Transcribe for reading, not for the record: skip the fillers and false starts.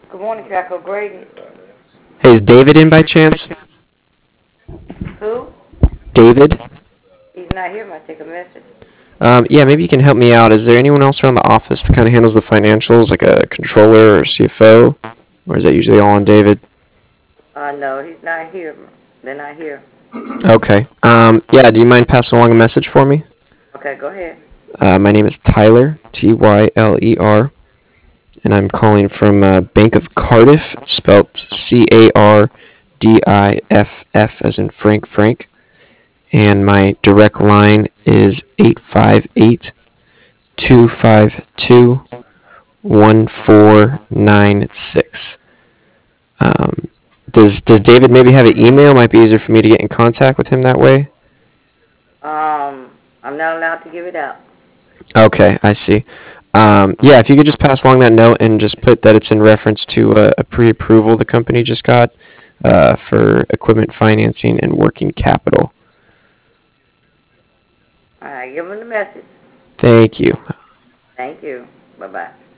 Good morning, Jacko Grady. Hey, is David in by chance? Who? David? He's not here. Might take a message. Yeah, maybe you can help me out. Is there anyone else around the office that kind of handles the financials, like a controller or CFO? Or is that usually all on David? No, he's not here. They're not here. Okay. Yeah, do you mind passing along a message for me? Okay, go ahead. My name is Tyler, Tyler, and I'm calling from Bank of Cardiff, spelled Cardiff as in Frank. And my direct line is 858-252-1496. Um, does David maybe have an email? Might be easier for me to get in contact with him that way. I'm not allowed to give it out. Okay, I see. Yeah, if you could just pass along that note and just put that it's in reference to a pre-approval the company just got for equipment financing and working capital. All right, give him the message. Thank you. Thank you. Bye-bye.